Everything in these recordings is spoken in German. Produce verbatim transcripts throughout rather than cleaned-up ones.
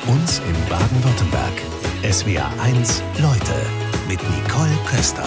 uns in Baden-Württemberg. S W R eins Leute mit Nicole Köster.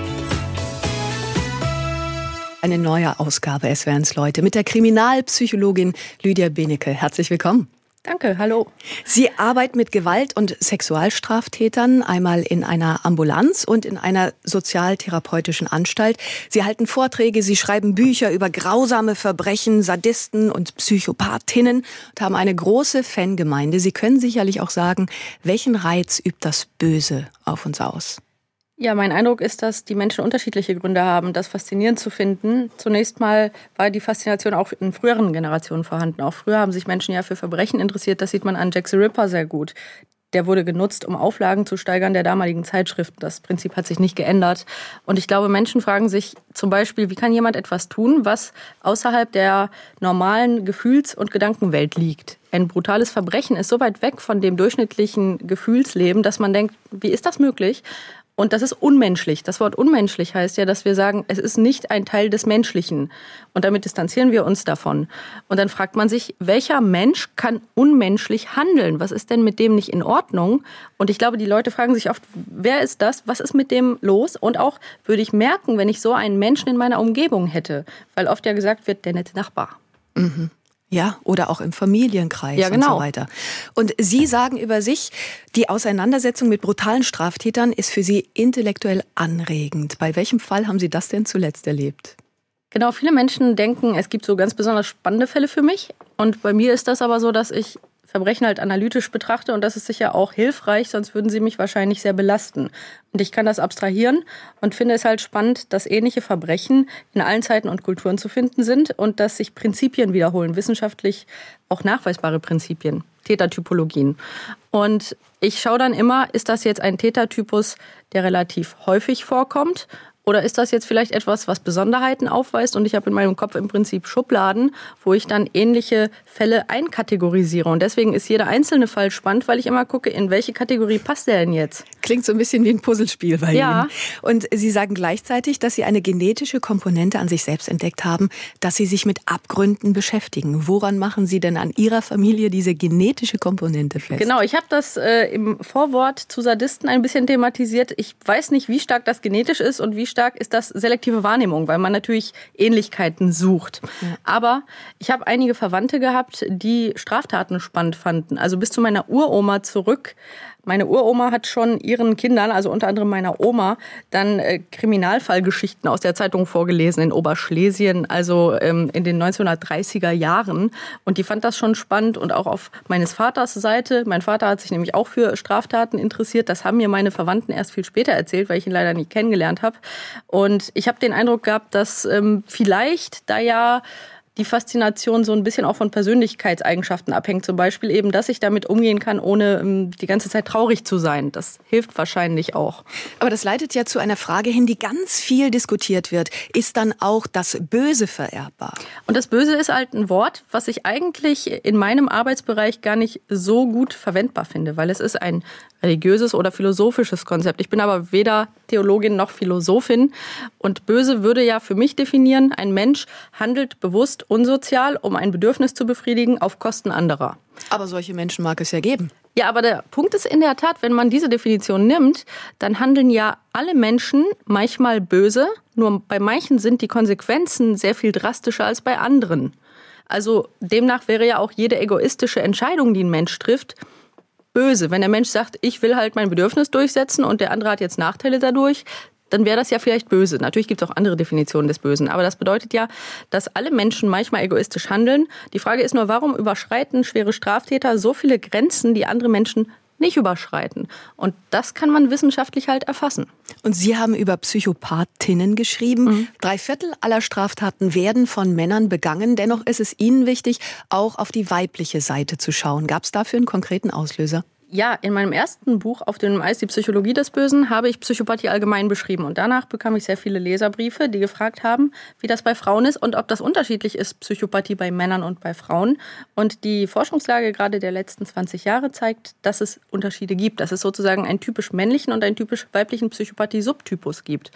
Eine neue Ausgabe S W R eins Leute mit der Kriminalpsychologin Lydia Benecke. Herzlich willkommen. Danke, hallo. Sie arbeiten mit Gewalt- und Sexualstraftätern, einmal in einer Ambulanz und in einer sozialtherapeutischen Anstalt. Sie halten Vorträge, Sie schreiben Bücher über grausame Verbrechen, Sadisten und Psychopathinnen und haben eine große Fangemeinde. Sie können sicherlich auch sagen, welchen Reiz übt das Böse auf uns aus? Ja, mein Eindruck ist, dass die Menschen unterschiedliche Gründe haben, das faszinierend zu finden. Zunächst mal war die Faszination auch in früheren Generationen vorhanden. Auch früher haben sich Menschen ja für Verbrechen interessiert. Das sieht man an Jack the Ripper sehr gut. Der wurde genutzt, um Auflagen zu steigern der damaligen Zeitschriften. Das Prinzip hat sich nicht geändert. Und ich glaube, Menschen fragen sich zum Beispiel, wie kann jemand etwas tun, was außerhalb der normalen Gefühls- und Gedankenwelt liegt? Ein brutales Verbrechen ist so weit weg von dem durchschnittlichen Gefühlsleben, dass man denkt, wie ist das möglich? Und das ist unmenschlich. Das Wort unmenschlich heißt ja, dass wir sagen, es ist nicht ein Teil des Menschlichen. Und damit distanzieren wir uns davon. Und dann fragt man sich, welcher Mensch kann unmenschlich handeln? Was ist denn mit dem nicht in Ordnung? Und ich glaube, die Leute fragen sich oft, wer ist das? Was ist mit dem los? Und auch, würde ich merken, wenn ich so einen Menschen in meiner Umgebung hätte? Weil oft ja gesagt wird, der nette Nachbar. Mhm. Ja, oder auch im Familienkreis ja, genau. und so weiter. Und Sie sagen über sich, die Auseinandersetzung mit brutalen Straftätern ist für Sie intellektuell anregend. Bei welchem Fall haben Sie das denn zuletzt erlebt? Genau, viele Menschen denken, es gibt so ganz besonders spannende Fälle für mich. Und bei mir ist das aber so, dass ich Verbrechen halt analytisch betrachte und das ist sicher auch hilfreich, sonst würden sie mich wahrscheinlich sehr belasten. Und ich kann das abstrahieren und finde es halt spannend, dass ähnliche Verbrechen in allen Zeiten und Kulturen zu finden sind und dass sich Prinzipien wiederholen, wissenschaftlich auch nachweisbare Prinzipien, Tätertypologien. Und ich schaue dann immer, ist das jetzt ein Tätertypus, der relativ häufig vorkommt? Oder ist das jetzt vielleicht etwas, was Besonderheiten aufweist? Und ich habe in meinem Kopf im Prinzip Schubladen, wo ich dann ähnliche Fälle einkategorisiere. Und deswegen ist jeder einzelne Fall spannend, weil ich immer gucke, in welche Kategorie passt der denn jetzt? Klingt so ein bisschen wie ein Puzzlespiel bei ja. Ihnen. Und Sie sagen gleichzeitig, dass Sie eine genetische Komponente an sich selbst entdeckt haben, dass Sie sich mit Abgründen beschäftigen. Woran machen Sie denn an Ihrer Familie diese genetische Komponente fest? Genau, ich habe das äh, im Vorwort zu Sadisten ein bisschen thematisiert. Ich weiß nicht, wie stark das genetisch ist und wie stark ist das selektive Wahrnehmung, weil man natürlich Ähnlichkeiten sucht. Ja. Aber ich habe einige Verwandte gehabt, die Straftaten spannend fanden. Also bis zu meiner Uroma zurück. Meine Uroma hat schon ihren Kindern, also unter anderem meiner Oma, dann äh, Kriminalfallgeschichten aus der Zeitung vorgelesen in Oberschlesien, also ähm, in den neunzehnhundertdreißiger Jahren. Und die fand das schon spannend und auch auf meines Vaters Seite. Mein Vater hat sich nämlich auch für Straftaten interessiert. Das haben mir meine Verwandten erst viel später erzählt, weil ich ihn leider nie kennengelernt habe. Und ich habe den Eindruck gehabt, dass ähm, vielleicht da ja die Faszination so ein bisschen auch von Persönlichkeitseigenschaften abhängt. Zum Beispiel eben, dass ich damit umgehen kann, ohne um, die ganze Zeit traurig zu sein. Das hilft wahrscheinlich auch. Aber das leitet ja zu einer Frage hin, die ganz viel diskutiert wird. Ist dann auch das Böse vererbbar? Und das Böse ist halt ein Wort, was ich eigentlich in meinem Arbeitsbereich gar nicht so gut verwendbar finde, weil es ist ein religiöses oder philosophisches Konzept. Ich bin aber weder Theologin noch Philosophin. Und böse würde ja für mich definieren, ein Mensch handelt bewusst unsozial, um ein Bedürfnis zu befriedigen auf Kosten anderer. Aber solche Menschen mag es ja geben. Ja, aber der Punkt ist in der Tat, wenn man diese Definition nimmt, dann handeln ja alle Menschen manchmal böse. Nur bei manchen sind die Konsequenzen sehr viel drastischer als bei anderen. Also demnach wäre ja auch jede egoistische Entscheidung, die ein Mensch trifft, böse. Wenn der Mensch sagt, ich will halt mein Bedürfnis durchsetzen und der andere hat jetzt Nachteile dadurch, dann wäre das ja vielleicht böse. Natürlich gibt es auch andere Definitionen des Bösen. Aber das bedeutet ja, dass alle Menschen manchmal egoistisch handeln. Die Frage ist nur, warum überschreiten schwere Straftäter so viele Grenzen, die andere Menschen nicht überschreiten? Und das kann man wissenschaftlich halt erfassen. Und Sie haben über Psychopathinnen geschrieben. Mhm. Drei Viertel aller Straftaten werden von Männern begangen. Dennoch ist es Ihnen wichtig, auch auf die weibliche Seite zu schauen. Gab es dafür einen konkreten Auslöser? Ja, in meinem ersten Buch auf dem Eis, die Psychologie des Bösen, habe ich Psychopathie allgemein beschrieben. Und danach bekam ich sehr viele Leserbriefe, die gefragt haben, wie das bei Frauen ist und ob das unterschiedlich ist, Psychopathie bei Männern und bei Frauen. Und die Forschungslage gerade der letzten zwanzig Jahre zeigt, dass es Unterschiede gibt, dass es sozusagen einen typisch männlichen und einen typisch weiblichen Psychopathie-Subtypus gibt.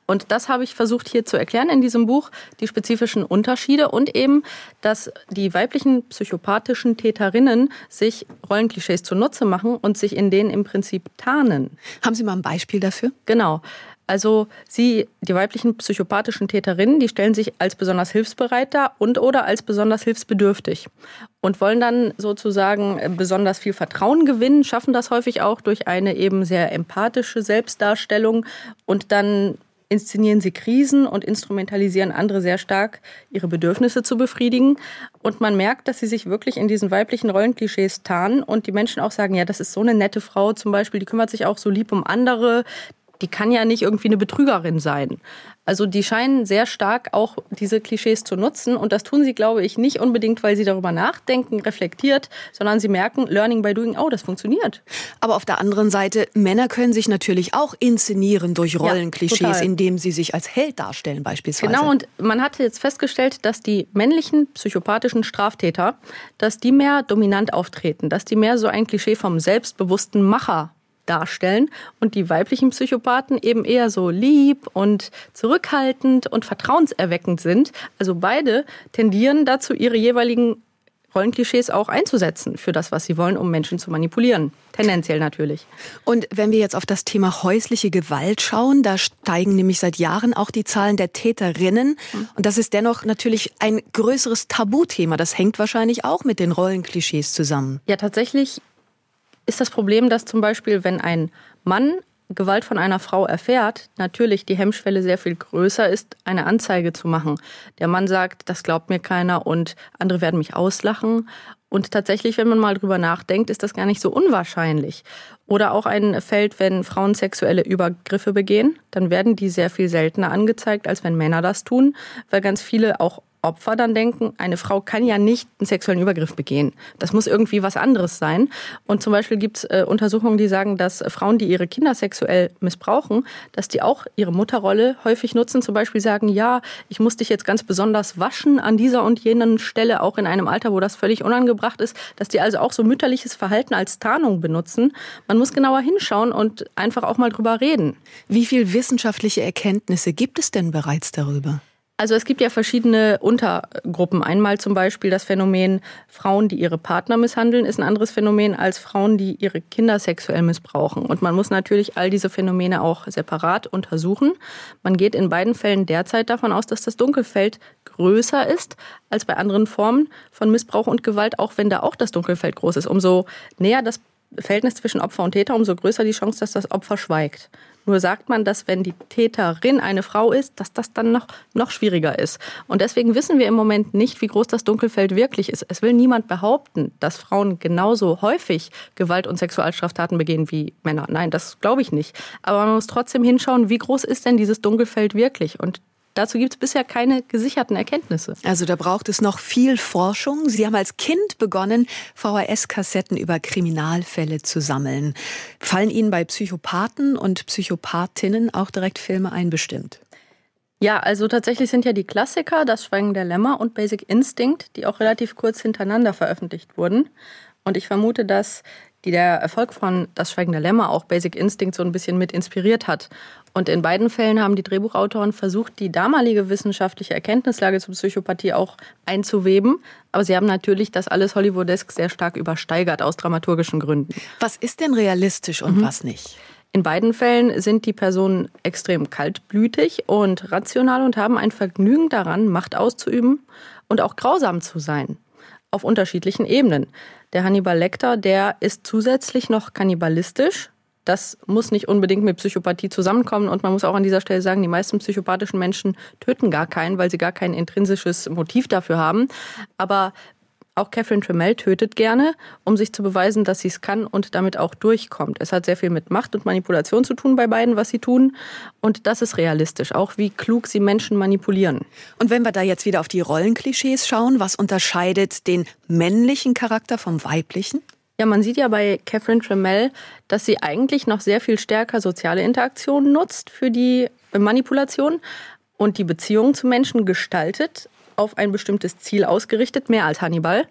Und das habe ich versucht hier zu erklären in diesem Buch, die spezifischen Unterschiede und eben, dass die weiblichen psychopathischen Täterinnen sich Rollenklischees zunutze machen und sich in denen im Prinzip tarnen. Haben Sie mal ein Beispiel dafür? Genau. Also sie, die weiblichen psychopathischen Täterinnen, die stellen sich als besonders hilfsbereit dar und oder als besonders hilfsbedürftig und wollen dann sozusagen besonders viel Vertrauen gewinnen, schaffen das häufig auch durch eine eben sehr empathische Selbstdarstellung und dann inszenieren sie Krisen und instrumentalisieren andere sehr stark, ihre Bedürfnisse zu befriedigen. Und man merkt, dass sie sich wirklich in diesen weiblichen Rollenklischees tarnen und die Menschen auch sagen, ja, das ist so eine nette Frau zum Beispiel, die kümmert sich auch so lieb um andere, die kann ja nicht irgendwie eine Betrügerin sein. Also die scheinen sehr stark auch diese Klischees zu nutzen. Und das tun sie, glaube ich, nicht unbedingt, weil sie darüber nachdenken, reflektiert, sondern sie merken, learning by doing, oh, das funktioniert. Aber auf der anderen Seite, Männer können sich natürlich auch inszenieren durch Rollenklischees, ja, indem sie sich als Held darstellen beispielsweise. Genau, und man hat jetzt festgestellt, dass die männlichen psychopathischen Straftäter, dass die mehr dominant auftreten, dass die mehr so ein Klischee vom selbstbewussten Macher darstellen und die weiblichen Psychopathen eben eher so lieb und zurückhaltend und vertrauenserweckend sind. Also beide tendieren dazu, ihre jeweiligen Rollenklischees auch einzusetzen für das, was sie wollen, um Menschen zu manipulieren. Tendenziell natürlich. Und wenn wir jetzt auf das Thema häusliche Gewalt schauen, da steigen nämlich seit Jahren auch die Zahlen der Täterinnen. Und das ist dennoch natürlich ein größeres Tabuthema. Das hängt wahrscheinlich auch mit den Rollenklischees zusammen. Ja, tatsächlich ist das Problem, dass zum Beispiel, wenn ein Mann Gewalt von einer Frau erfährt, natürlich die Hemmschwelle sehr viel größer ist, eine Anzeige zu machen. Der Mann sagt, das glaubt mir keiner und andere werden mich auslachen. Und tatsächlich, wenn man mal drüber nachdenkt, ist das gar nicht so unwahrscheinlich. Oder auch ein Feld, wenn Frauen sexuelle Übergriffe begehen, dann werden die sehr viel seltener angezeigt, als wenn Männer das tun, weil ganz viele auch Opfer dann denken, eine Frau kann ja nicht einen sexuellen Übergriff begehen. Das muss irgendwie was anderes sein. Und zum Beispiel gibt es äh, Untersuchungen, die sagen, dass Frauen, die ihre Kinder sexuell missbrauchen, dass die auch ihre Mutterrolle häufig nutzen. Zum Beispiel sagen, ja, ich muss dich jetzt ganz besonders waschen an dieser und jenen Stelle, auch in einem Alter, wo das völlig unangebracht ist. Dass die also auch so mütterliches Verhalten als Tarnung benutzen. Man muss genauer hinschauen und einfach auch mal drüber reden. Wie viel wissenschaftliche Erkenntnisse gibt es denn bereits darüber? Also es gibt ja verschiedene Untergruppen. Einmal zum Beispiel das Phänomen Frauen, die ihre Partner misshandeln, ist ein anderes Phänomen als Frauen, die ihre Kinder sexuell missbrauchen. Und man muss natürlich all diese Phänomene auch separat untersuchen. Man geht in beiden Fällen derzeit davon aus, dass das Dunkelfeld größer ist als bei anderen Formen von Missbrauch und Gewalt, auch wenn da auch das Dunkelfeld groß ist. Umso näher das Verhältnis zwischen Opfer und Täter, umso größer die Chance, dass das Opfer schweigt. Nur sagt man, dass wenn die Täterin eine Frau ist, dass das dann noch, noch schwieriger ist. Und deswegen wissen wir im Moment nicht, wie groß das Dunkelfeld wirklich ist. Es will niemand behaupten, dass Frauen genauso häufig Gewalt- und Sexualstraftaten begehen wie Männer. Nein, das glaube ich nicht. Aber man muss trotzdem hinschauen, wie groß ist denn dieses Dunkelfeld wirklich? Und dazu gibt es bisher keine gesicherten Erkenntnisse. Also da braucht es noch viel Forschung. Sie haben als Kind begonnen, V H S-Kassetten über Kriminalfälle zu sammeln. Fallen Ihnen bei Psychopathen und Psychopathinnen auch direkt Filme ein, bestimmt? Ja, also tatsächlich sind ja die Klassiker Das Schweigen der Lämmer und Basic Instinct, die auch relativ kurz hintereinander veröffentlicht wurden. Und ich vermute, dass die der Erfolg von Das Schweigen der Lämmer auch Basic Instinct so ein bisschen mit inspiriert hat. Und in beiden Fällen haben die Drehbuchautoren versucht, die damalige wissenschaftliche Erkenntnislage zur Psychopathie auch einzuweben. Aber sie haben natürlich das alles hollywoodesk sehr stark übersteigert aus dramaturgischen Gründen. Was ist denn realistisch und mhm. was nicht? In beiden Fällen sind die Personen extrem kaltblütig und rational und haben ein Vergnügen daran, Macht auszuüben und auch grausam zu sein. Auf unterschiedlichen Ebenen. Der Hannibal Lecter, der ist zusätzlich noch kannibalistisch. Das muss nicht unbedingt mit Psychopathie zusammenkommen. Und man muss auch an dieser Stelle sagen, die meisten psychopathischen Menschen töten gar keinen, weil sie gar kein intrinsisches Motiv dafür haben. Aber auch Catherine Tremell tötet gerne, um sich zu beweisen, dass sie es kann und damit auch durchkommt. Es hat sehr viel mit Macht und Manipulation zu tun bei beiden, was sie tun. Und das ist realistisch, auch wie klug sie Menschen manipulieren. Und wenn wir da jetzt wieder auf die Rollenklischees schauen, was unterscheidet den männlichen Charakter vom weiblichen? Ja, man sieht ja bei Catherine Tremell, dass sie eigentlich noch sehr viel stärker soziale Interaktionen nutzt für die Manipulation und die Beziehungen zu Menschen gestaltet, auf ein bestimmtes Ziel ausgerichtet, mehr als Hannibal.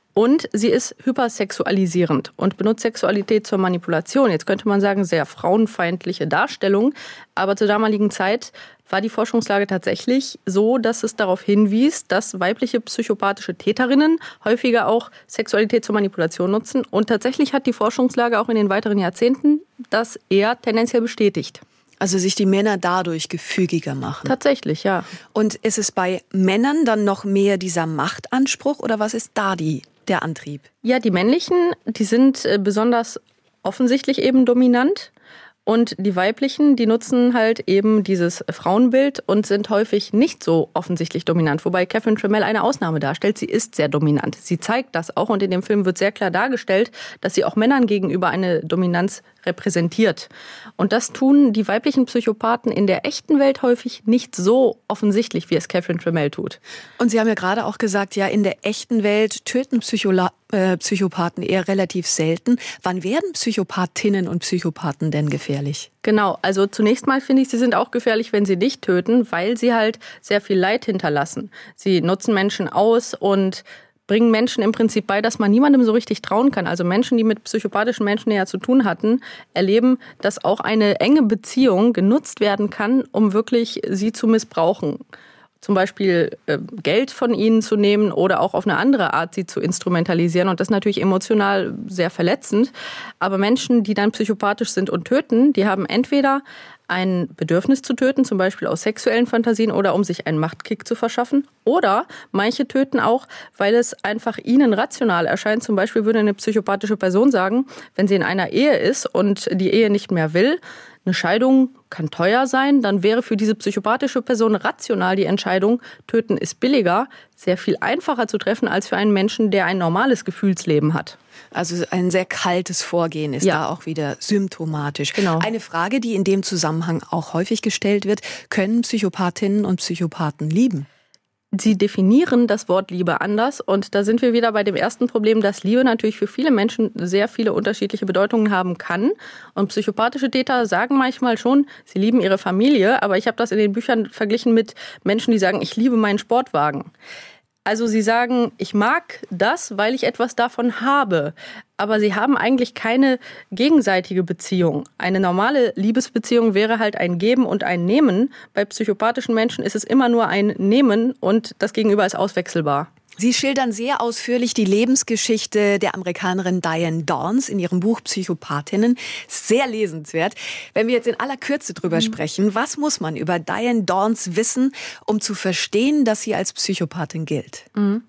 Und sie ist hypersexualisierend und benutzt Sexualität zur Manipulation. Jetzt könnte man sagen, sehr frauenfeindliche Darstellung. Aber zur damaligen Zeit war die Forschungslage tatsächlich so, dass es darauf hinwies, dass weibliche psychopathische Täterinnen häufiger auch Sexualität zur Manipulation nutzen. Und tatsächlich hat die Forschungslage auch in den weiteren Jahrzehnten das eher tendenziell bestätigt. Also sich die Männer dadurch gefügiger machen. Tatsächlich, ja. Und ist es bei Männern dann noch mehr dieser Machtanspruch oder was ist da die, der Antrieb? Ja, die männlichen, die sind besonders offensichtlich eben dominant. Und die weiblichen, die nutzen halt eben dieses Frauenbild und sind häufig nicht so offensichtlich dominant. Wobei Catherine Tramell eine Ausnahme darstellt. Sie ist sehr dominant. Sie zeigt das auch und in dem Film wird sehr klar dargestellt, dass sie auch Männern gegenüber eine Dominanz repräsentiert. Und das tun die weiblichen Psychopathen in der echten Welt häufig nicht so offensichtlich, wie es Catherine Tramell tut. Und Sie haben ja gerade auch gesagt, ja, in der echten Welt töten Psychola- äh, Psychopathen eher relativ selten. Wann werden Psychopathinnen und Psychopathen denn gefährlich? Genau, also zunächst mal finde ich, sie sind auch gefährlich, wenn sie nicht töten, weil sie halt sehr viel Leid hinterlassen. Sie nutzen Menschen aus und bringen Menschen im Prinzip bei, dass man niemandem so richtig trauen kann. Also Menschen, die mit psychopathischen Menschen näher zu tun hatten, erleben, dass auch eine enge Beziehung genutzt werden kann, um wirklich sie zu missbrauchen. Zum Beispiel äh, Geld von ihnen zu nehmen oder auch auf eine andere Art sie zu instrumentalisieren. Und das ist natürlich emotional sehr verletzend. Aber Menschen, die dann psychopathisch sind und töten, die haben entweder ein Bedürfnis zu töten, zum Beispiel aus sexuellen Fantasien oder um sich einen Machtkick zu verschaffen. Oder manche töten auch, weil es einfach ihnen rational erscheint. Zum Beispiel würde eine psychopathische Person sagen, wenn sie in einer Ehe ist und die Ehe nicht mehr will, eine Scheidung kann teuer sein, dann wäre für diese psychopathische Person rational die Entscheidung, töten ist billiger, sehr viel einfacher zu treffen als für einen Menschen, der ein normales Gefühlsleben hat. Also ein sehr kaltes Vorgehen ist ja da auch wieder symptomatisch. Genau. Eine Frage, die in dem Zusammenhang auch häufig gestellt wird, können Psychopathinnen und Psychopathen lieben? Sie definieren das Wort Liebe anders und da sind wir wieder bei dem ersten Problem, dass Liebe natürlich für viele Menschen sehr viele unterschiedliche Bedeutungen haben kann. Und psychopathische Täter sagen manchmal schon, sie lieben ihre Familie, aber ich habe das in den Büchern verglichen mit Menschen, die sagen, ich liebe meinen Sportwagen. Also sie sagen, ich mag das, weil ich etwas davon habe. Aber sie haben eigentlich keine gegenseitige Beziehung. Eine normale Liebesbeziehung wäre halt ein Geben und ein Nehmen. Bei psychopathischen Menschen ist es immer nur ein Nehmen und das Gegenüber ist auswechselbar. Sie schildern sehr ausführlich die Lebensgeschichte der Amerikanerin Diane Dawns in ihrem Buch Psychopathinnen. Sehr lesenswert. Wenn wir jetzt in aller Kürze drüber mhm. sprechen, was muss man über Diane Dawns wissen, um zu verstehen, dass sie als Psychopathin gilt? Mhm.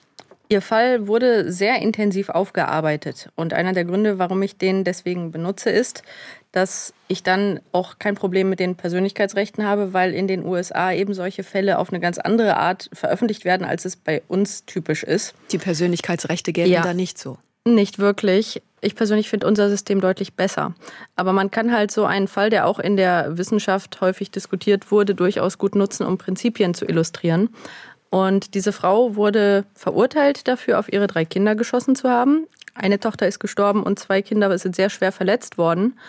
Ihr Fall wurde sehr intensiv aufgearbeitet. Und einer der Gründe, warum ich den deswegen benutze, ist, dass ich dann auch kein Problem mit den Persönlichkeitsrechten habe, weil in den U S A eben solche Fälle auf eine ganz andere Art veröffentlicht werden, als es bei uns typisch ist. Die Persönlichkeitsrechte gelten ja. da nicht so? Nicht wirklich. Ich persönlich finde unser System deutlich besser. Aber man kann halt so einen Fall, der auch in der Wissenschaft häufig diskutiert wurde, durchaus gut nutzen, um Prinzipien zu illustrieren. Und diese Frau wurde verurteilt dafür, auf ihre drei Kinder geschossen zu haben. Eine Tochter ist gestorben und zwei Kinder sind sehr schwer verletzt worden.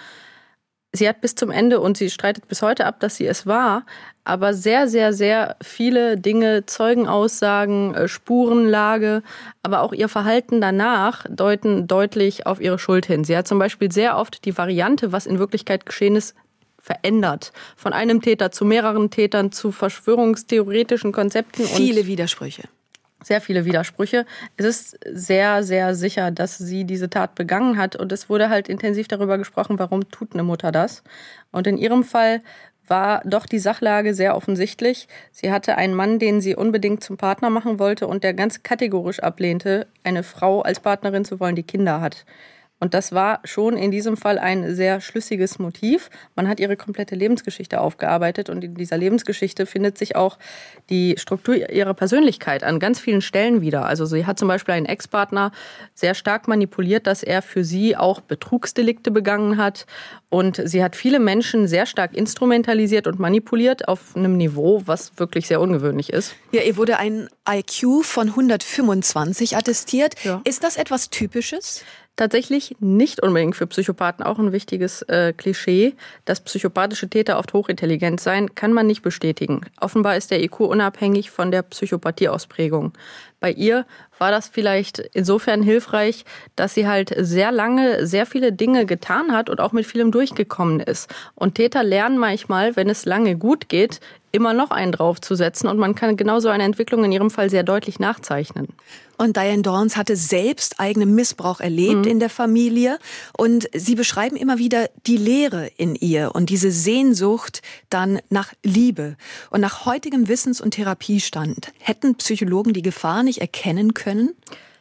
Sie hat bis zum Ende, und sie streitet bis heute ab, dass sie es war, aber sehr, sehr, sehr viele Dinge, Zeugenaussagen, Spurenlage, aber auch ihr Verhalten danach deuten deutlich auf ihre Schuld hin. Sie hat zum Beispiel sehr oft die Variante, was in Wirklichkeit geschehen ist, verändert. Von einem Täter zu mehreren Tätern, zu verschwörungstheoretischen Konzepten. Viele Widersprüche. Sehr viele Widersprüche. Es ist sehr, sehr sicher, dass sie diese Tat begangen hat. Und es wurde halt intensiv darüber gesprochen, warum tut eine Mutter das. Und in ihrem Fall war doch die Sachlage sehr offensichtlich. Sie hatte einen Mann, den sie unbedingt zum Partner machen wollte und der ganz kategorisch ablehnte, eine Frau als Partnerin zu wollen, die Kinder hat. Und das war schon in diesem Fall ein sehr schlüssiges Motiv. Man hat ihre komplette Lebensgeschichte aufgearbeitet und in dieser Lebensgeschichte findet sich auch die Struktur ihrer Persönlichkeit an ganz vielen Stellen wieder. Also sie hat zum Beispiel einen Ex-Partner sehr stark manipuliert, dass er für sie auch Betrugsdelikte begangen hat. Und sie hat viele Menschen sehr stark instrumentalisiert und manipuliert auf einem Niveau, was wirklich sehr ungewöhnlich ist. Ja, ihr wurde ein I Q von hundertfünfundzwanzig attestiert. Ja. Ist das etwas Typisches? Tatsächlich nicht unbedingt für Psychopathen, auch ein wichtiges äh, Klischee. Dass psychopathische Täter oft hochintelligent seien, kann man nicht bestätigen. Offenbar ist der I Q unabhängig von der Psychopathieausprägung. Bei ihr war das vielleicht insofern hilfreich, dass sie halt sehr lange sehr viele Dinge getan hat und auch mit vielem durchgekommen ist. Und Täter lernen manchmal, wenn es lange gut geht, immer noch einen draufzusetzen. Und man kann genauso eine Entwicklung in ihrem Fall sehr deutlich nachzeichnen. Und Diane Dorns hatte selbst eigenen Missbrauch erlebt mhm. in der Familie. Und Sie beschreiben immer wieder die Leere in ihr und diese Sehnsucht dann nach Liebe. Und nach heutigem Wissens- und Therapiestand, hätten Psychologen die Gefahr nicht erkennen können?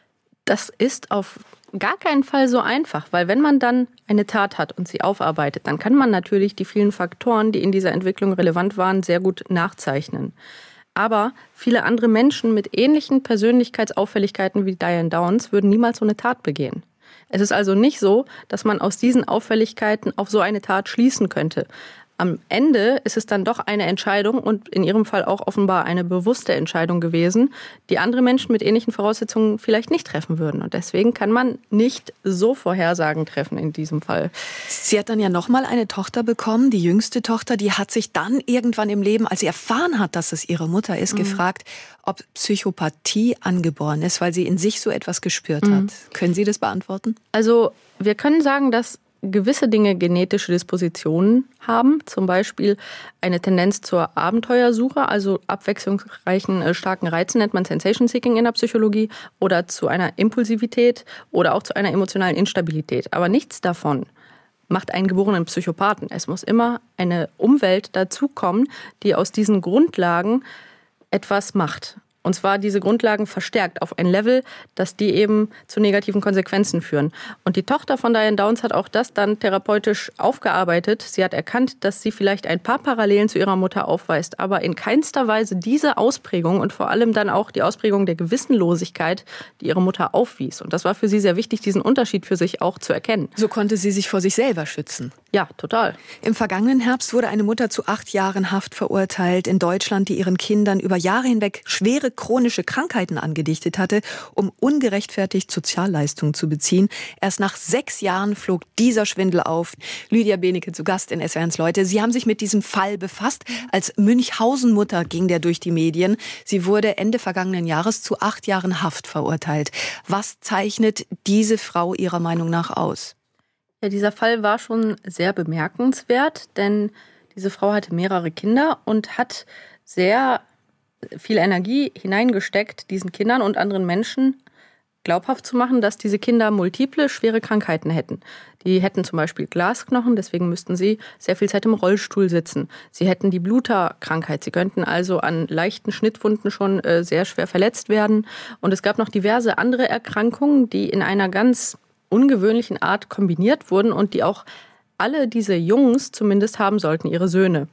Das ist auf gar keinen Fall so einfach, weil wenn man dann eine Tat hat und sie aufarbeitet, dann kann man natürlich die vielen Faktoren, die in dieser Entwicklung relevant waren, sehr gut nachzeichnen. Aber viele andere Menschen mit ähnlichen Persönlichkeitsauffälligkeiten wie Diane Downs würden niemals so eine Tat begehen. Es ist also nicht so, dass man aus diesen Auffälligkeiten auf so eine Tat schließen könnte. Am Ende ist es dann doch eine Entscheidung und in ihrem Fall auch offenbar eine bewusste Entscheidung gewesen, die andere Menschen mit ähnlichen Voraussetzungen vielleicht nicht treffen würden. Und deswegen kann man nicht so Vorhersagen treffen in diesem Fall. Sie hat dann ja nochmal eine Tochter bekommen, die jüngste Tochter, die hat sich dann irgendwann im Leben, als sie erfahren hat, dass es ihre Mutter ist, mhm. gefragt, ob Psychopathie angeboren ist, weil sie in sich so etwas gespürt mhm. hat. Können Sie das beantworten? Also wir können sagen, dass gewisse Dinge genetische Dispositionen haben, zum Beispiel eine Tendenz zur Abenteuersuche, also abwechslungsreichen, starken Reizen nennt man Sensation Seeking in der Psychologie, oder zu einer Impulsivität oder auch zu einer emotionalen Instabilität. Aber nichts davon macht einen geborenen Psychopathen. Es muss immer eine Umwelt dazukommen, die aus diesen Grundlagen etwas macht. Und zwar diese Grundlagen verstärkt auf ein Level, dass die eben zu negativen Konsequenzen führen. Und die Tochter von Diane Downs hat auch das dann therapeutisch aufgearbeitet. Sie hat erkannt, dass sie vielleicht ein paar Parallelen zu ihrer Mutter aufweist, aber in keinster Weise diese Ausprägung und vor allem dann auch die Ausprägung der Gewissenlosigkeit, die ihre Mutter aufwies. Und das war für sie sehr wichtig, diesen Unterschied für sich auch zu erkennen. So konnte sie sich vor sich selber schützen. Ja, total. Im vergangenen Herbst wurde eine Mutter zu acht Jahren Haft verurteilt in Deutschland, die ihren Kindern über Jahre hinweg schwere chronische Krankheiten angedichtet hatte, um ungerechtfertigt Sozialleistungen zu beziehen. Erst nach sechs Jahren flog dieser Schwindel auf. Lydia Benecke zu Gast in S W R eins Leute. Sie haben sich mit diesem Fall befasst. Als Münchhausen-Mutter ging der durch die Medien. Sie wurde Ende vergangenen Jahres zu acht Jahren Haft verurteilt. Was zeichnet diese Frau Ihrer Meinung nach aus? Ja, dieser Fall war schon sehr bemerkenswert, denn diese Frau hatte mehrere Kinder und hat sehr viel Energie hineingesteckt, diesen Kindern und anderen Menschen glaubhaft zu machen, dass diese Kinder multiple, schwere Krankheiten hätten. Die hätten zum Beispiel Glasknochen, deswegen müssten sie sehr viel Zeit im Rollstuhl sitzen. Sie hätten die Bluterkrankheit, sie könnten also an leichten Schnittwunden schon äh, sehr schwer verletzt werden. Und es gab noch diverse andere Erkrankungen, die in einer ganz ungewöhnlichen Art kombiniert wurden und die auch alle diese Jungs zumindest haben sollten, ihre Söhne.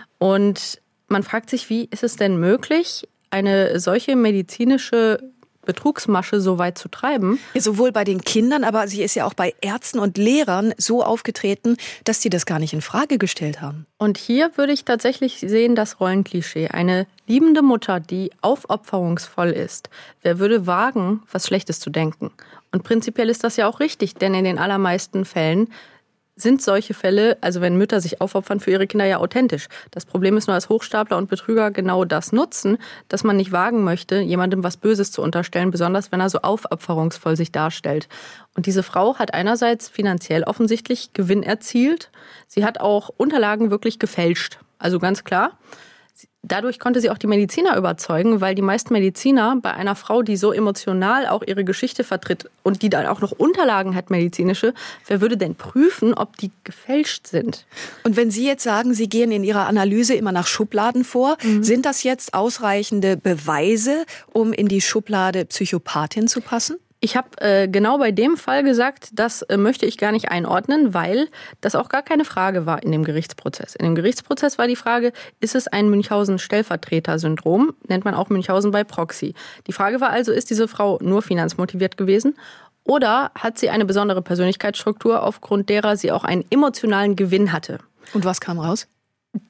Und man fragt sich, wie ist es denn möglich, eine solche medizinische Betrugsmasche so weit zu treiben? Ja, sowohl bei den Kindern, aber sie ist ja auch bei Ärzten und Lehrern so aufgetreten, dass sie das gar nicht in Frage gestellt haben. Und hier würde ich tatsächlich sehen, das Rollenklischee. Eine liebende Mutter, die aufopferungsvoll ist. Wer würde wagen, was Schlechtes zu denken? Und prinzipiell ist das ja auch richtig, denn in den allermeisten Fällen sind solche Fälle, also wenn Mütter sich aufopfern für ihre Kinder, ja authentisch. Das Problem ist nur, dass Hochstapler und Betrüger genau das nutzen, dass man nicht wagen möchte, jemandem was Böses zu unterstellen, besonders wenn er so aufopferungsvoll sich darstellt. Und diese Frau hat einerseits finanziell offensichtlich Gewinn erzielt. Sie hat auch Unterlagen wirklich gefälscht. Also ganz klar. Dadurch konnte sie auch die Mediziner überzeugen, weil die meisten Mediziner bei einer Frau, die so emotional auch ihre Geschichte vertritt und die dann auch noch Unterlagen hat, medizinische, wer würde denn prüfen, ob die gefälscht sind? Und wenn Sie jetzt sagen, Sie gehen in Ihrer Analyse immer nach Schubladen vor, mhm. sind das jetzt ausreichende Beweise, um in die Schublade Psychopathin zu passen? Ich habe äh, genau bei dem Fall gesagt, das äh, möchte ich gar nicht einordnen, weil das auch gar keine Frage war in dem Gerichtsprozess. In dem Gerichtsprozess war die Frage, ist es ein Münchhausen-Stellvertreter-Syndrom, nennt man auch Münchhausen bei Proxy. Die Frage war also, ist diese Frau nur finanzmotiviert gewesen oder hat sie eine besondere Persönlichkeitsstruktur, aufgrund derer sie auch einen emotionalen Gewinn hatte? Und was kam raus?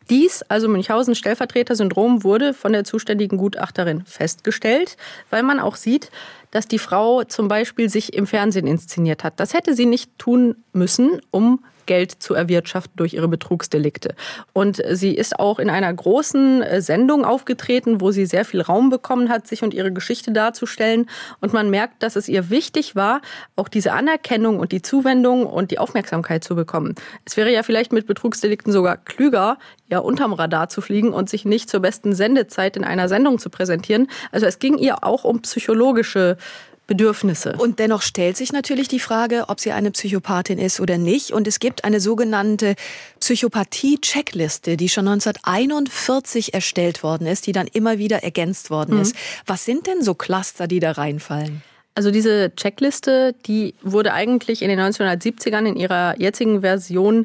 Dies, also Münchhausen-Stellvertreter-Syndrom, wurde von der zuständigen Gutachterin festgestellt, weil man auch sieht, dass die Frau zum Beispiel sich im Fernsehen inszeniert hat. Das hätte sie nicht tun müssen, um Geld zu erwirtschaften durch ihre Betrugsdelikte. Und sie ist auch in einer großen Sendung aufgetreten, wo sie sehr viel Raum bekommen hat, sich und ihre Geschichte darzustellen. Und man merkt, dass es ihr wichtig war, auch diese Anerkennung und die Zuwendung und die Aufmerksamkeit zu bekommen. Es wäre ja vielleicht mit Betrugsdelikten sogar klüger, ja unterm Radar zu fliegen und sich nicht zur besten Sendezeit in einer Sendung zu präsentieren. Also es ging ihr auch um psychologische Bedürfnisse. Und dennoch stellt sich natürlich die Frage, ob sie eine Psychopathin ist oder nicht. Und es gibt eine sogenannte Psychopathie-Checkliste, die schon neunzehnhunderteinundvierzig erstellt worden ist, die dann immer wieder ergänzt worden mhm. ist. Was sind denn so Cluster, die da reinfallen? Also diese Checkliste, die wurde eigentlich in den neunzehnhundertsiebzigern in ihrer jetzigen Version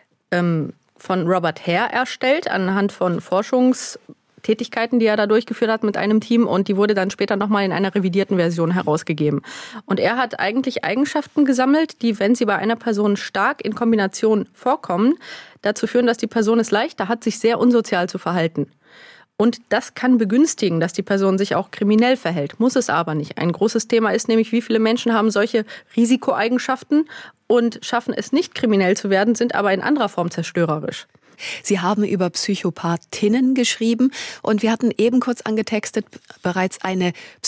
ähm, von Robert Hare erstellt, anhand von Forschungs Tätigkeiten, die er da durchgeführt hat mit einem Team, und die wurde dann später nochmal in einer revidierten Version herausgegeben. Und er hat eigentlich Eigenschaften gesammelt, die, wenn sie bei einer Person stark in Kombination vorkommen, dazu führen, dass die Person es leichter hat, sich sehr unsozial zu verhalten. Und das kann begünstigen, dass die Person sich auch kriminell verhält, muss es aber nicht. Ein großes Thema ist nämlich, wie viele Menschen haben solche Risikoeigenschaften und schaffen es nicht, kriminell zu werden, sind aber in anderer Form zerstörerisch. Sie haben über Psychopathinnen geschrieben und wir hatten eben kurz angetextet bereits eine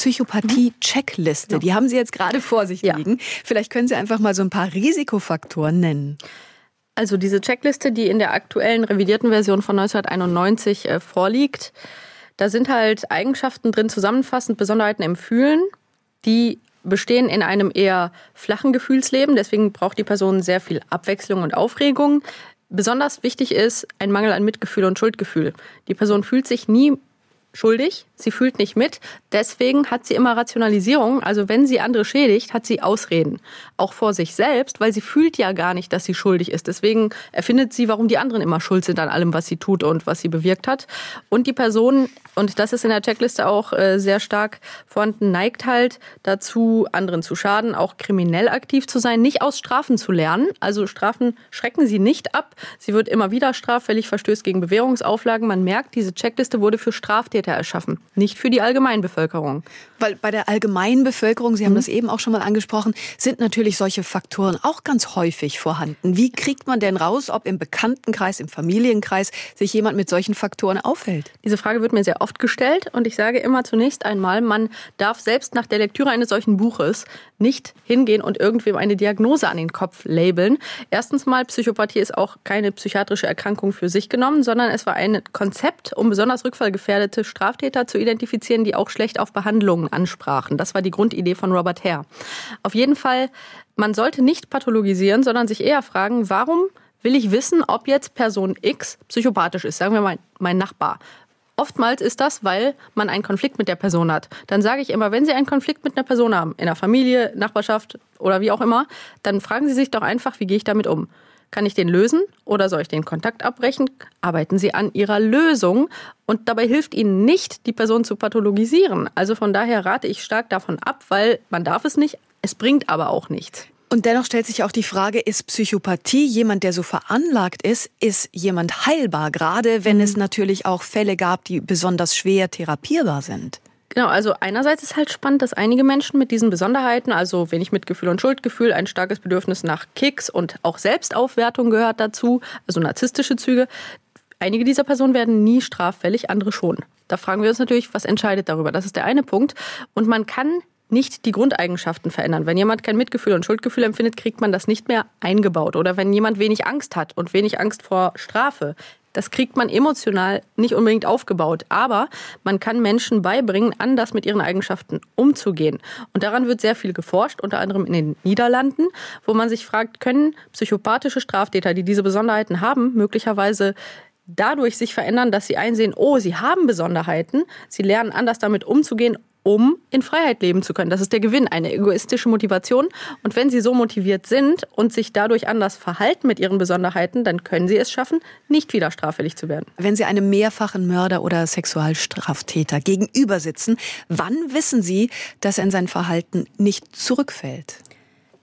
Psychopathie-Checkliste. Die haben Sie jetzt gerade vor sich liegen. Ja. Vielleicht können Sie einfach mal so ein paar Risikofaktoren nennen. Also diese Checkliste, die in der aktuellen revidierten Version von neunzehnhunderteinundneunzig äh, vorliegt, da sind halt Eigenschaften drin, zusammenfassend Besonderheiten im Fühlen, die bestehen in einem eher flachen Gefühlsleben. Deswegen braucht die Person sehr viel Abwechslung und Aufregung. Besonders wichtig ist ein Mangel an Mitgefühl und Schuldgefühl. Die Person fühlt sich nie schuldig, sie fühlt nicht mit. Deswegen hat sie immer Rationalisierung. Also wenn sie andere schädigt, hat sie Ausreden. Auch vor sich selbst, weil sie fühlt ja gar nicht, dass sie schuldig ist. Deswegen erfindet sie, warum die anderen immer schuld sind an allem, was sie tut und was sie bewirkt hat. Und die Person, und das ist in der Checkliste auch äh, sehr stark vorhanden, neigt halt dazu, anderen zu schaden, auch kriminell aktiv zu sein, nicht aus Strafen zu lernen. Also Strafen schrecken sie nicht ab. Sie wird immer wieder straffällig, verstößt gegen Bewährungsauflagen. Man merkt, diese Checkliste wurde für Straftäter erschaffen, nicht für die Allgemeinbevölkerung. Weil bei der Allgemeinbevölkerung, Sie haben mhm. das eben auch schon mal angesprochen, sind natürlich solche Faktoren auch ganz häufig vorhanden. Wie kriegt man denn raus, ob im Bekanntenkreis, im Familienkreis sich jemand mit solchen Faktoren aufhält? Diese Frage wird mir sehr oft gestellt und ich sage immer zunächst einmal, man darf selbst nach der Lektüre eines solchen Buches nicht hingehen und irgendwem eine Diagnose an den Kopf labeln. Erstens mal, Psychopathie ist auch keine psychiatrische Erkrankung für sich genommen, sondern es war ein Konzept, um besonders rückfallgefährdete Straftäter zu identifizieren, die auch schlecht auf Behandlungen ansprachen. Das war die Grundidee von Robert Hare. Auf jeden Fall, man sollte nicht pathologisieren, sondern sich eher fragen, warum will ich wissen, ob jetzt Person X psychopathisch ist? Sagen wir mal, mein Nachbar. Oftmals ist das, weil man einen Konflikt mit der Person hat. Dann sage ich immer, wenn Sie einen Konflikt mit einer Person haben, in der Familie, Nachbarschaft oder wie auch immer, dann fragen Sie sich doch einfach, wie gehe ich damit um? Kann ich den lösen oder soll ich den Kontakt abbrechen? Arbeiten Sie an Ihrer Lösung und dabei hilft Ihnen nicht, die Person zu pathologisieren. Also von daher rate ich stark davon ab, weil man darf es nicht, es bringt aber auch nichts. Und dennoch stellt sich auch die Frage, ist Psychopathie jemand, der so veranlagt ist, ist jemand heilbar? Gerade wenn mhm. es natürlich auch Fälle gab, die besonders schwer therapierbar sind. Genau, also einerseits ist halt spannend, dass einige Menschen mit diesen Besonderheiten, also wenig Mitgefühl und Schuldgefühl, ein starkes Bedürfnis nach Kicks und auch Selbstaufwertung gehört dazu, also narzisstische Züge. Einige dieser Personen werden nie straffällig, andere schon. Da fragen wir uns natürlich, was entscheidet darüber? Das ist der eine Punkt. Und man kann nicht die Grundeigenschaften verändern. Wenn jemand kein Mitgefühl und Schuldgefühl empfindet, kriegt man das nicht mehr eingebaut. Oder wenn jemand wenig Angst hat und wenig Angst vor Strafe, das kriegt man emotional nicht unbedingt aufgebaut. Aber man kann Menschen beibringen, anders mit ihren Eigenschaften umzugehen. Und daran wird sehr viel geforscht, unter anderem in den Niederlanden, wo man sich fragt, können psychopathische Straftäter, die diese Besonderheiten haben, möglicherweise dadurch sich verändern, dass sie einsehen, oh, sie haben Besonderheiten, sie lernen anders damit umzugehen, um in Freiheit leben zu können. Das ist der Gewinn, eine egoistische Motivation. Und wenn sie so motiviert sind und sich dadurch anders verhalten mit ihren Besonderheiten, dann können sie es schaffen, nicht wieder straffällig zu werden. Wenn Sie einem mehrfachen Mörder oder Sexualstraftäter gegenüber sitzen, wann wissen Sie, dass er in sein Verhalten nicht zurückfällt?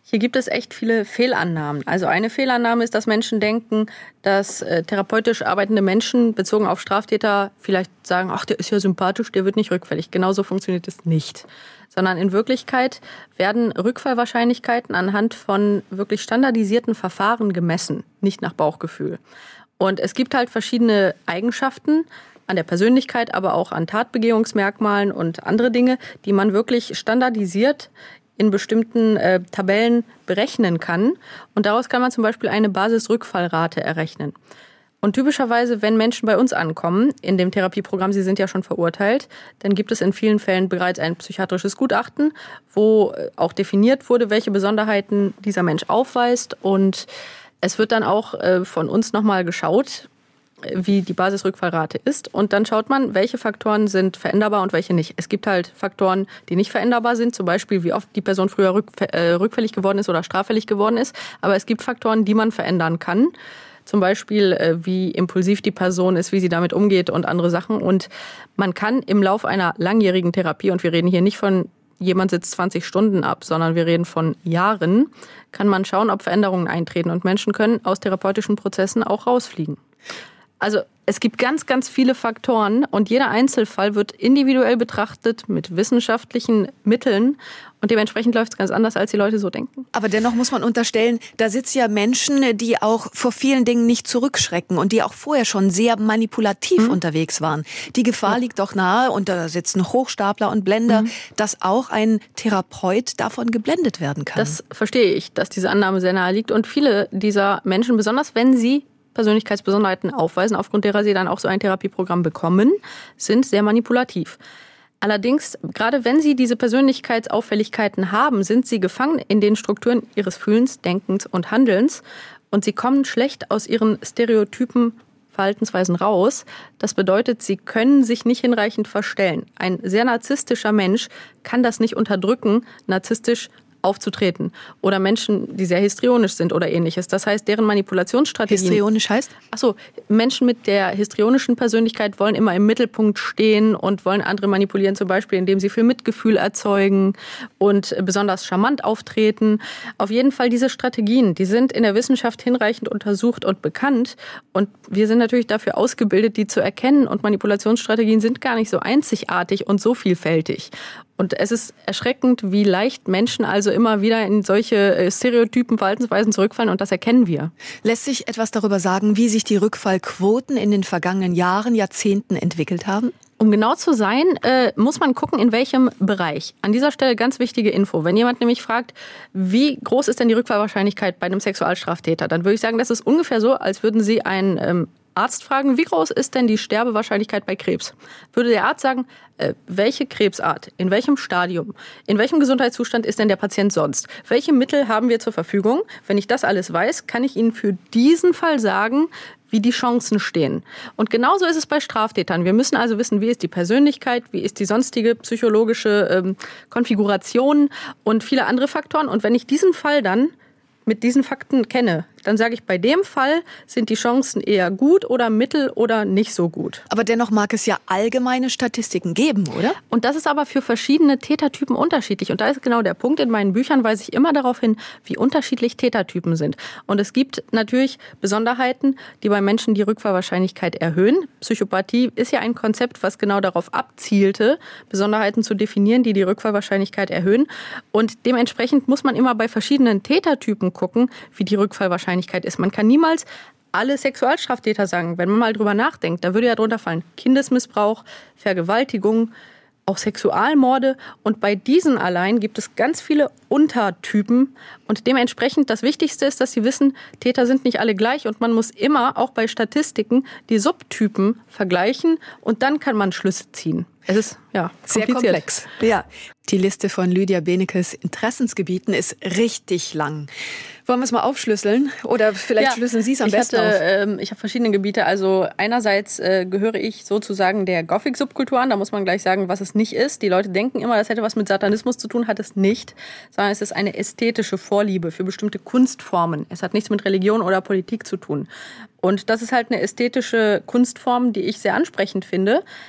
Hier gibt es echt viele Fehlannahmen. Also eine Fehlannahme ist, dass Menschen denken, dass äh, therapeutisch arbeitende Menschen bezogen auf Straftäter vielleicht sagen, ach, der ist ja sympathisch, der wird nicht rückfällig. Genauso funktioniert es nicht. Sondern in Wirklichkeit werden Rückfallwahrscheinlichkeiten anhand von wirklich standardisierten Verfahren gemessen, nicht nach Bauchgefühl. Und es gibt halt verschiedene Eigenschaften an der Persönlichkeit, aber auch an Tatbegehungsmerkmalen und andere Dinge, die man wirklich standardisiert in bestimmten äh, Tabellen berechnen kann. Und daraus kann man zum Beispiel eine Basisrückfallrate errechnen. Und typischerweise, wenn Menschen bei uns ankommen, in dem Therapieprogramm, sie sind ja schon verurteilt, dann gibt es in vielen Fällen bereits ein psychiatrisches Gutachten, wo auch definiert wurde, welche Besonderheiten dieser Mensch aufweist. Und es wird dann auch äh, von uns nochmal geschaut, wie die Basisrückfallrate ist. Und dann schaut man, welche Faktoren sind veränderbar und welche nicht. Es gibt halt Faktoren, die nicht veränderbar sind, zum Beispiel, wie oft die Person früher rückf- äh, rückfällig geworden ist oder straffällig geworden ist. Aber es gibt Faktoren, die man verändern kann. Zum Beispiel, äh, wie impulsiv die Person ist, wie sie damit umgeht und andere Sachen. Und man kann im Lauf einer langjährigen Therapie, und wir reden hier nicht von jemand sitzt zwanzig Stunden ab, sondern wir reden von Jahren, kann man schauen, ob Veränderungen eintreten. Und Menschen können aus therapeutischen Prozessen auch rausfliegen. Also es gibt ganz, ganz viele Faktoren und jeder Einzelfall wird individuell betrachtet mit wissenschaftlichen Mitteln und dementsprechend läuft es ganz anders, als die Leute so denken. Aber dennoch muss man unterstellen, da sitzen ja Menschen, die auch vor vielen Dingen nicht zurückschrecken und die auch vorher schon sehr manipulativ mhm. unterwegs waren. Die Gefahr ja. liegt doch nahe, und da sitzen Hochstapler und Blender, mhm. dass auch ein Therapeut davon geblendet werden kann. Das verstehe ich, dass diese Annahme sehr nahe liegt und viele dieser Menschen, besonders wenn sie Persönlichkeitsbesonderheiten aufweisen, aufgrund derer sie dann auch so ein Therapieprogramm bekommen, sind sehr manipulativ. Allerdings, gerade wenn sie diese Persönlichkeitsauffälligkeiten haben, sind sie gefangen in den Strukturen ihres Fühlens, Denkens und Handelns und sie kommen schlecht aus ihren stereotypen Verhaltensweisen raus. Das bedeutet, sie können sich nicht hinreichend verstellen. Ein sehr narzisstischer Mensch kann das nicht unterdrücken, narzisstisch aufzutreten. Oder Menschen, die sehr histrionisch sind oder ähnliches. Das heißt, deren Manipulationsstrategien... Histrionisch heißt? Achso, Menschen mit der histrionischen Persönlichkeit wollen immer im Mittelpunkt stehen und wollen andere manipulieren, zum Beispiel indem sie viel Mitgefühl erzeugen und besonders charmant auftreten. Auf jeden Fall diese Strategien, die sind in der Wissenschaft hinreichend untersucht und bekannt. Und wir sind natürlich dafür ausgebildet, die zu erkennen. Und Manipulationsstrategien sind gar nicht so einzigartig und so vielfältig. Und es ist erschreckend, wie leicht Menschen also immer wieder in solche Stereotypen, Verhaltensweisen zurückfallen. Und das erkennen wir. Lässt sich etwas darüber sagen, wie sich die Rückfallquoten in den vergangenen Jahren, Jahrzehnten entwickelt haben? Um genau zu sein, äh, muss man gucken, in welchem Bereich. An dieser Stelle ganz wichtige Info. Wenn jemand nämlich fragt, wie groß ist denn die Rückfallwahrscheinlichkeit bei einem Sexualstraftäter, dann würde ich sagen, das ist ungefähr so, als würden Sie einen ähm, Arzt fragen, wie groß ist denn die Sterbewahrscheinlichkeit bei Krebs? Würde der Arzt sagen, äh, welche Krebsart, in welchem Stadium, in welchem Gesundheitszustand ist denn der Patient sonst? Welche Mittel haben wir zur Verfügung? Wenn ich das alles weiß, kann ich Ihnen für diesen Fall sagen, wie die Chancen stehen. Und genauso ist es bei Straftätern. Wir müssen also wissen, wie ist die Persönlichkeit, wie ist die sonstige psychologische ähm, Konfiguration und viele andere Faktoren. Und wenn ich diesen Fall dann mit diesen Fakten kenne, dann sage ich, bei dem Fall sind die Chancen eher gut oder mittel oder nicht so gut. Aber dennoch mag es ja allgemeine Statistiken geben, oder? Und das ist aber für verschiedene Tätertypen unterschiedlich. Und da ist genau der Punkt. In meinen Büchern weise ich immer darauf hin, wie unterschiedlich Tätertypen sind. Und es gibt natürlich Besonderheiten, die bei Menschen die Rückfallwahrscheinlichkeit erhöhen. Psychopathie ist ja ein Konzept, was genau darauf abzielte, Besonderheiten zu definieren, die die Rückfallwahrscheinlichkeit erhöhen. Und dementsprechend muss man immer bei verschiedenen Tätertypen gucken, wie die Rückfallwahrscheinlichkeit ist. Man kann niemals alle Sexualstraftäter sagen, wenn man mal drüber nachdenkt. Da würde ja drunter fallen Kindesmissbrauch, Vergewaltigung, auch Sexualmorde. Und bei diesen allein gibt es ganz viele Untertypen. Und dementsprechend das Wichtigste ist, dass Sie wissen, Täter sind nicht alle gleich. Und man muss immer, auch bei Statistiken, die Subtypen vergleichen. Und dann kann man Schlüsse ziehen. Es ist ja sehr komplex. Ja. Die Liste von Lydia Benekes Interessensgebieten ist richtig lang. Wollen wir es mal aufschlüsseln? Oder vielleicht ja, schlüsseln Sie es am ich besten hatte, auf. Ähm, ich habe verschiedene Gebiete. Also einerseits äh, gehöre ich sozusagen der Gothic-Subkultur an. Da muss man gleich sagen, was es nicht ist. Die Leute denken immer, das hätte was mit Satanismus zu tun, hat es nicht. Sondern es ist eine ästhetische Vorliebe für bestimmte Kunstformen. Es hat nichts mit Religion oder Politik zu tun. Und das ist halt eine ästhetische Kunstform, die ich sehr ansprechend finde.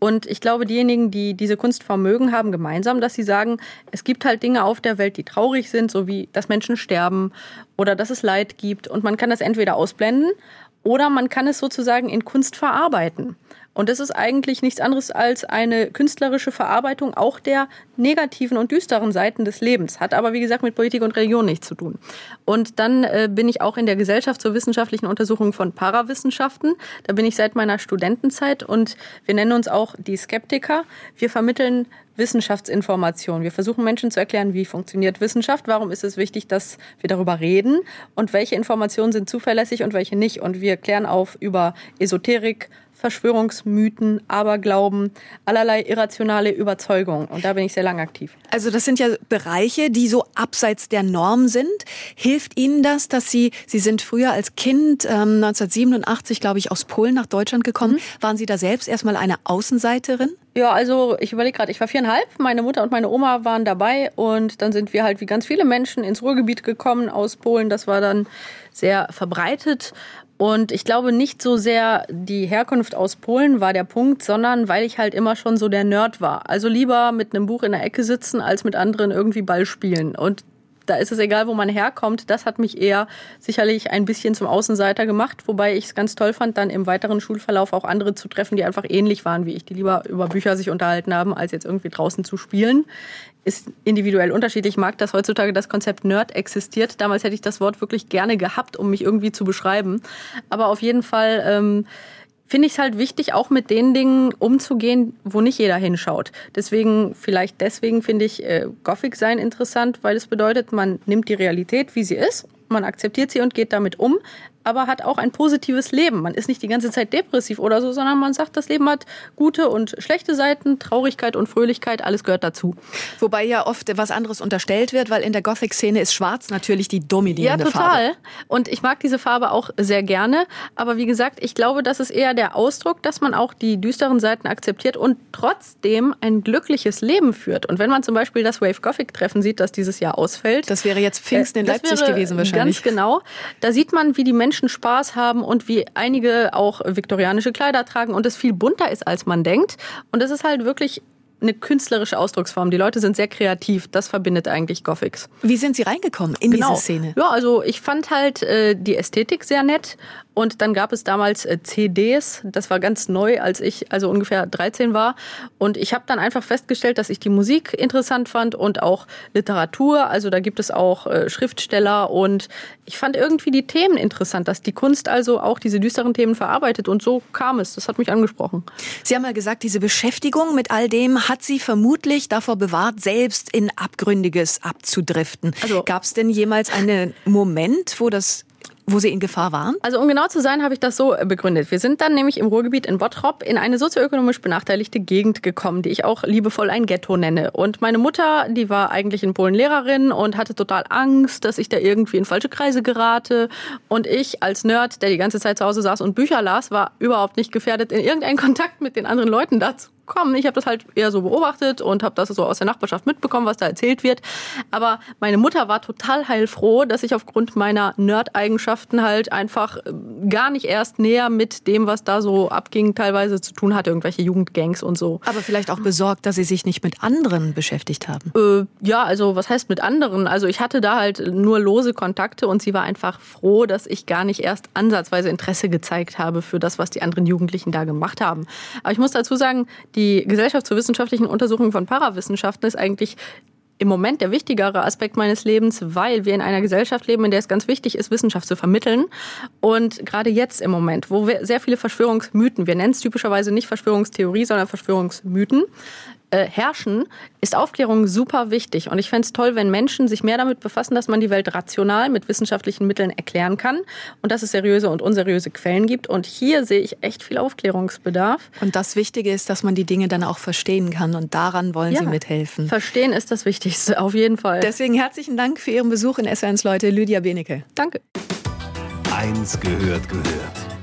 Und ich glaube, diejenigen, die diese Kunstform mögen, haben gemeinsam, dass sie sagen, es gibt halt Dinge auf der Welt, die traurig sind, so wie, dass Menschen sterben oder dass es Leid gibt. Und man kann das entweder ausblenden oder man kann es sozusagen in Kunst verarbeiten. Und das ist eigentlich nichts anderes als eine künstlerische Verarbeitung auch der negativen und düsteren Seiten des Lebens. Hat aber, wie gesagt, mit Politik und Religion nichts zu tun. Und dann äh, bin ich auch in der Gesellschaft zur wissenschaftlichen Untersuchung von Parawissenschaften. Da bin ich seit meiner Studentenzeit und wir nennen uns auch die Skeptiker. Wir vermitteln Wissenschaftsinformation. Wir versuchen Menschen zu erklären, wie funktioniert Wissenschaft, warum ist es wichtig, dass wir darüber reden und welche Informationen sind zuverlässig und welche nicht. Und wir klären auf über Esoterik, Verschwörungsmythen, Aberglauben, allerlei irrationale Überzeugungen. Und da bin ich sehr lang aktiv. Also das sind ja Bereiche, die so abseits der Norm sind. Hilft Ihnen das, dass Sie, Sie sind früher als Kind, ähm, neunzehnhundertsiebenundachtzig, glaube ich, aus Polen nach Deutschland gekommen. Mhm. Waren Sie da selbst erstmal eine Außenseiterin? Ja, also ich überlege gerade, ich war viereinhalb, meine Mutter und meine Oma waren dabei und dann sind wir halt wie ganz viele Menschen ins Ruhrgebiet gekommen aus Polen. Das war dann sehr verbreitet. Und ich glaube nicht so sehr die Herkunft aus Polen war der Punkt, sondern weil ich halt immer schon so der Nerd war. Also lieber mit einem Buch in der Ecke sitzen, als mit anderen irgendwie Ball spielen. Und da ist es egal, wo man herkommt. Das hat mich eher sicherlich ein bisschen zum Außenseiter gemacht. Wobei ich es ganz toll fand, dann im weiteren Schulverlauf auch andere zu treffen, die einfach ähnlich waren wie ich, die lieber über Bücher sich unterhalten haben, als jetzt irgendwie draußen zu spielen. Ist individuell unterschiedlich. Ich mag, dass heutzutage das Konzept Nerd existiert. Damals hätte ich das Wort wirklich gerne gehabt, um mich irgendwie zu beschreiben. Aber auf jeden Fall ähm, finde ich es halt wichtig, auch mit den Dingen umzugehen, wo nicht jeder hinschaut. Deswegen, vielleicht deswegen finde ich äh, Gothic sein interessant, weil es bedeutet, man nimmt die Realität, wie sie ist, man akzeptiert sie und geht damit um, aber hat auch ein positives Leben. Man ist nicht die ganze Zeit depressiv oder so, sondern man sagt, das Leben hat gute und schlechte Seiten, Traurigkeit und Fröhlichkeit, alles gehört dazu. Wobei ja oft was anderes unterstellt wird, weil in der Gothic-Szene ist schwarz natürlich die dominierende Farbe. Ja, total. Und ich mag diese Farbe auch sehr gerne. Aber wie gesagt, ich glaube, das ist eher der Ausdruck, dass man auch die düsteren Seiten akzeptiert und trotzdem ein glückliches Leben führt. Und wenn man zum Beispiel das Wave Gothic-Treffen sieht, das dieses Jahr ausfällt. Das wäre jetzt Pfingsten in Leipzig gewesen wahrscheinlich. Ganz genau. Da sieht man, wie die Menschen Spaß haben und wie einige auch viktorianische Kleider tragen und es viel bunter ist, als man denkt. Und es ist halt wirklich eine künstlerische Ausdrucksform. Die Leute sind sehr kreativ. Das verbindet eigentlich Gothics. Wie sind Sie reingekommen in genau. diese Szene? Ja, also ich fand halt äh, die Ästhetik sehr nett. Und dann gab es damals äh, C Ds. Das war ganz neu, als ich also ungefähr dreizehn war. Und ich habe dann einfach festgestellt, dass ich die Musik interessant fand und auch Literatur. Also da gibt es auch äh, Schriftsteller. Und ich fand irgendwie die Themen interessant, dass die Kunst also auch diese düsteren Themen verarbeitet. Und so kam es. Das hat mich angesprochen. Sie haben mal gesagt, diese Beschäftigung mit all dem hat Sie vermutlich davor bewahrt, selbst in Abgründiges abzudriften. Also, gab es denn jemals einen Moment, wo das wo Sie in Gefahr waren? Also um genau zu sein, habe ich das so begründet. Wir sind dann nämlich im Ruhrgebiet in Bottrop in eine sozioökonomisch benachteiligte Gegend gekommen, die ich auch liebevoll ein Ghetto nenne. Und meine Mutter, die war eigentlich in Polen Lehrerin und hatte total Angst, dass ich da irgendwie in falsche Kreise gerate. Und ich als Nerd, der die ganze Zeit zu Hause saß und Bücher las, war überhaupt nicht gefährdet, in irgendeinen Kontakt mit den anderen Leuten dazu kommen. Ich habe das halt eher so beobachtet und habe das so aus der Nachbarschaft mitbekommen, was da erzählt wird. Aber meine Mutter war total heilfroh, dass ich aufgrund meiner Nerd-Eigenschaften halt einfach gar nicht erst näher mit dem, was da so abging, teilweise zu tun hatte, irgendwelche Jugendgangs und so. Aber vielleicht auch besorgt, dass Sie sich nicht mit anderen beschäftigt haben? Äh, ja, also was heißt mit anderen? Also ich hatte da halt nur lose Kontakte und sie war einfach froh, dass ich gar nicht erst ansatzweise Interesse gezeigt habe für das, was die anderen Jugendlichen da gemacht haben. Aber ich muss dazu sagen, die Gesellschaft zur wissenschaftlichen Untersuchung von Parawissenschaften ist eigentlich im Moment der wichtigere Aspekt meines Lebens, weil wir in einer Gesellschaft leben, in der es ganz wichtig ist, Wissenschaft zu vermitteln. Und gerade jetzt im Moment, wo wir sehr viele Verschwörungsmythen, wir nennen es typischerweise nicht Verschwörungstheorie, sondern Verschwörungsmythen, äh, herrschen, ist Aufklärung super wichtig. Und ich fände es toll, wenn Menschen sich mehr damit befassen, dass man die Welt rational mit wissenschaftlichen Mitteln erklären kann und dass es seriöse und unseriöse Quellen gibt. Und hier sehe ich echt viel Aufklärungsbedarf. Und das Wichtige ist, dass man die Dinge dann auch verstehen kann. Und daran wollen ja, Sie mithelfen. Verstehen ist das Wichtigste, auf jeden Fall. Deswegen herzlichen Dank für Ihren Besuch in S W R eins Leute, Lydia Benecke. Danke. Eins gehört gehört.